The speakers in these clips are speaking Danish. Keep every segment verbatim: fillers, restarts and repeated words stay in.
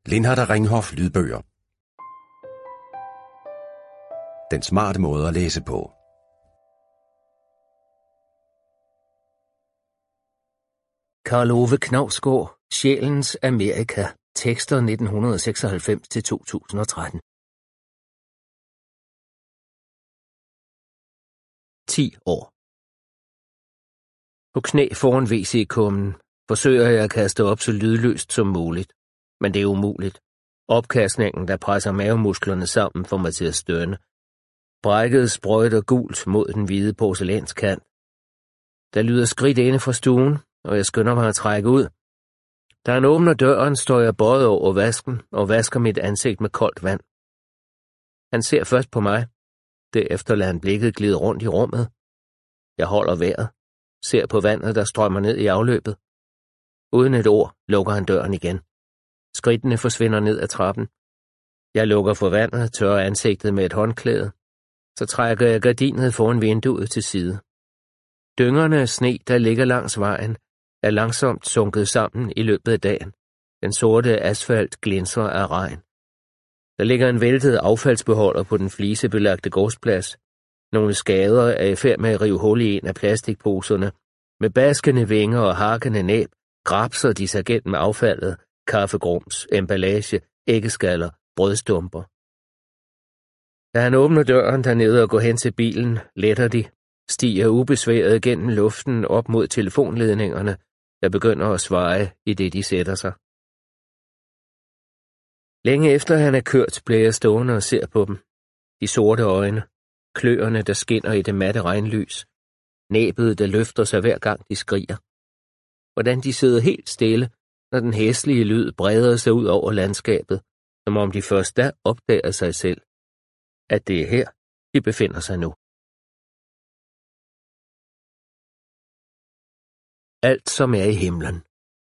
Lindhardt Ringhof lydbøger. Den smarte måde at læse på. Karl Ove Knausgård, Sjælens Amerika. Tekster nitten seksoghalvfems til to tusind og tretten. ti år. På knæ foran W C-kummen forsøger jeg at kaste op så lydløst som muligt, men det er umuligt. Opkastningen, der presser mavemusklerne sammen, får mig til at stønne. Brækket sprøjter gult mod den hvide porcelænskant. Der lyder skridt inde fra stuen, og jeg skynder mig at trække ud. Da han åbner døren, står jeg bøjet over vasken og vasker mit ansigt med koldt vand. Han ser først på mig. Derefter lader han blikket glide rundt i rummet. Jeg holder vejret, ser på vandet, der strømmer ned i afløbet. Uden et ord lukker han døren igen. Skridtene forsvinder ned ad trappen. Jeg lukker for vandet, tørrer ansigtet med et håndklæde. Så trækker jeg gardinet foran vinduet til side. Dyngerne af sne, der ligger langs vejen, er langsomt sunket sammen i løbet af dagen. Den sorte asfalt glinser af regn. Der ligger en væltet affaldsbeholder på den flisebelagte gårdsplads. Nogle skader er i færd med at rive hul i en af plastikposerne. Med baskende vinger og hakkende næb grabser de sig gennem affaldet, kaffegrums, emballage, æggeskaller, brødstumper. Da han åbner døren dernede og går hen til bilen, letter de, stiger ubesværet gennem luften op mod telefonledningerne, der begynder at sveje, i det de sætter sig. Længe efter han er kørt, bliver jeg stående og ser på dem. De sorte øjne, kløerne, der skinner i det matte regnlys, næbet, der løfter sig hver gang de skriger. Hvordan de sidder helt stille, når den hæslige lyd breder sig ud over landskabet, som om de først da opdager sig selv, at det er her, de befinder sig nu. Alt, som er i himlen.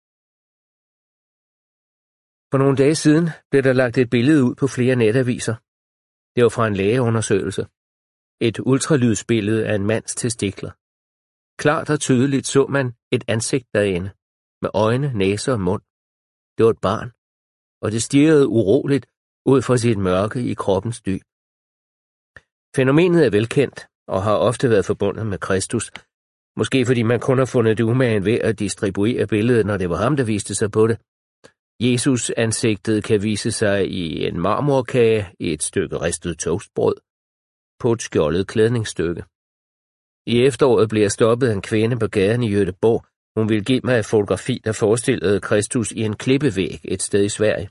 For nogle dage siden blev der lagt et billede ud på flere netaviser. Det var fra en lægeundersøgelse. Et ultralydsbillede af en mands testikler. Klart og tydeligt så man et ansigt derinde, med øjne, næse og mund. Det var et barn, og det stirrede uroligt ud fra sit mørke i kroppens dyb. Fænomenet er velkendt og har ofte været forbundet med Kristus, måske fordi man kun har fundet det umagen ved at distribuere billedet, når det var ham, der viste sig på det. Jesus ansigtet kan vise sig i en marmorkage, i et stykke ristet toastbrød, på et skjoldet klædningsstykke. I efteråret blev jeg stoppet af en kvinde på gaden i Göteborg. Hun ville give mig et fotografi, der forestillede Kristus i en klippevæg et sted i Sverige.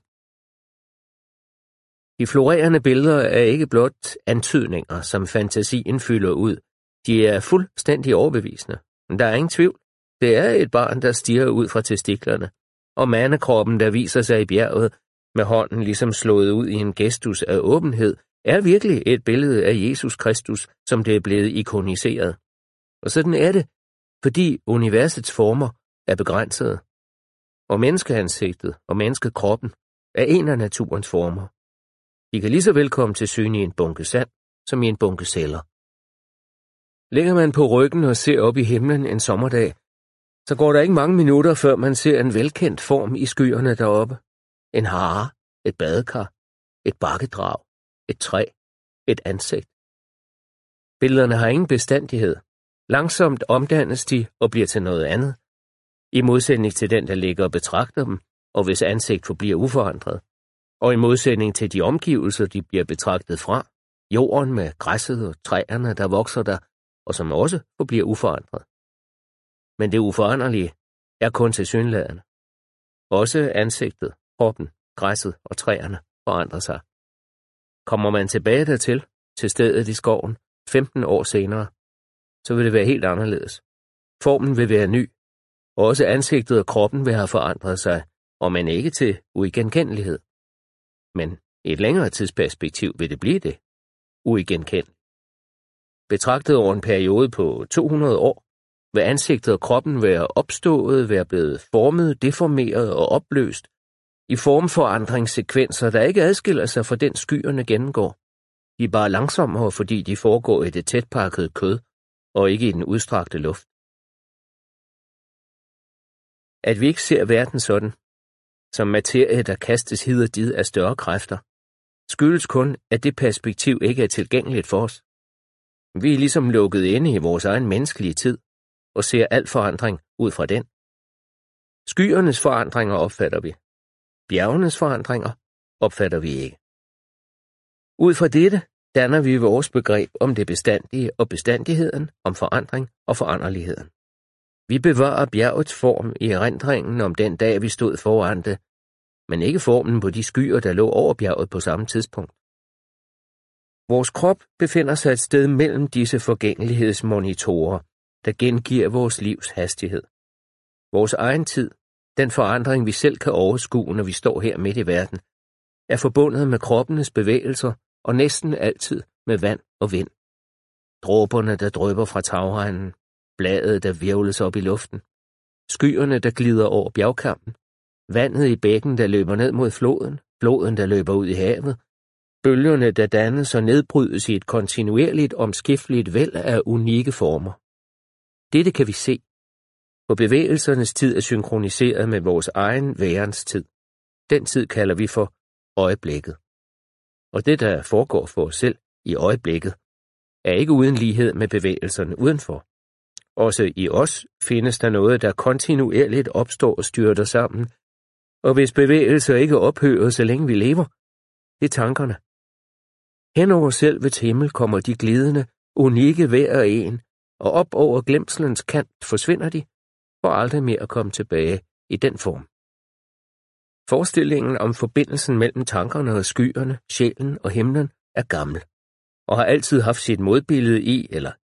De florerende billeder er ikke blot antydninger, som fantasien fylder ud. De er fuldstændig overbevisende. Men der er ingen tvivl. Det er et barn, der stirrer ud fra testiklerne, og mandekroppen, der viser sig i bjerget, med hånden ligesom slået ud i en gestus af åbenhed, er virkelig et billede af Jesus Kristus, som det er blevet ikoniseret. Og sådan er det, fordi universets former er begrænsede, og menneskeansigtet og menneskekroppen er en af naturens former. De kan lige så vel komme til syne i en bunke sand, som i en bunke celler. Ligger man på ryggen og ser op i himlen en sommerdag, så går der ikke mange minutter, før man ser en velkendt form i skyerne deroppe. En hare, et badekar, et bakkedrag, et træ, et ansigt. Billederne har ingen bestandighed. Langsomt omdannes de og bliver til noget andet, i modsætning til den, der ligger og betragter dem, og hvis ansigt forbliver uforandret, og i modsætning til de omgivelser, de bliver betragtet fra, jorden med græsset og træerne, der vokser der, og som også forbliver uforandret. Men det uforanderlige er kun tilsyneladende. Også ansigtet, kroppen, græsset og træerne forandrer sig. Kommer man tilbage dertil, til stedet i skoven, femten år senere, så vil det være helt anderledes. Formen vil være ny, og også ansigtet og kroppen vil have forandret sig, og men ikke til uigenkendelighed. Men i et længere tidsperspektiv vil det blive det, uigenkendeligt. Betragtet over en periode på to hundrede år, vil ansigtet og kroppen være opstået, være blevet formet, deformeret og opløst, i formforandringssekvenser, der ikke adskiller sig fra den skyerne gennemgår. De er bare langsommere, fordi de foregår i det tætpakkede kød, og ikke i den udstrakte luft. At vi ikke ser verden sådan, som materie, der kastes hid og did af større kræfter, skyldes kun, at det perspektiv ikke er tilgængeligt for os. Vi er ligesom lukket inde i vores egen menneskelige tid og ser al forandring ud fra den. Skyernes forandringer opfatter vi. Bjergenes forandringer opfatter vi ikke. Ud fra dette danner vi vores begreb om det bestandige og bestandigheden, om forandring og foranderligheden. Vi bevarer bjergets form i erindringen om den dag, vi stod foran det, men ikke formen på de skyer, der lå over bjerget på samme tidspunkt. Vores krop befinder sig et sted mellem disse forgængelighedsmonitorer, der gengiver vores livs hastighed. Vores egen tid, den forandring vi selv kan overskue, når vi står her midt i verden, er forbundet med kroppenes bevægelser og næsten altid med vand og vind. Dråberne, der drypper fra tagregnen, bladet, der virvles op i luften, skyerne, der glider over bjergkampen, vandet i bækken, der løber ned mod floden, floden, der løber ud i havet, bølgerne, der dannes og nedbrydes i et kontinuerligt omskifteligt væld af unikke former. Dette kan vi se, for bevægelsernes tid er synkroniseret med vores egen værens tid. Den tid kalder vi for øjeblikket. Og det, der foregår for os selv i øjeblikket, er ikke uden lighed med bevægelserne udenfor. Også i os findes der noget, der kontinuerligt opstår og styrter sammen, og hvis bevægelser ikke ophører, så længe vi lever, det er tankerne. Hen over selvets himmel kommer de glidende, unikke hver og en, og op over glemselens kant forsvinder de, for aldrig mere at komme tilbage i den form. Forestillingen om forbindelsen mellem tankerne og skyerne, sjælen og himlen er gammel, og har altid haft sit modbillede i, eller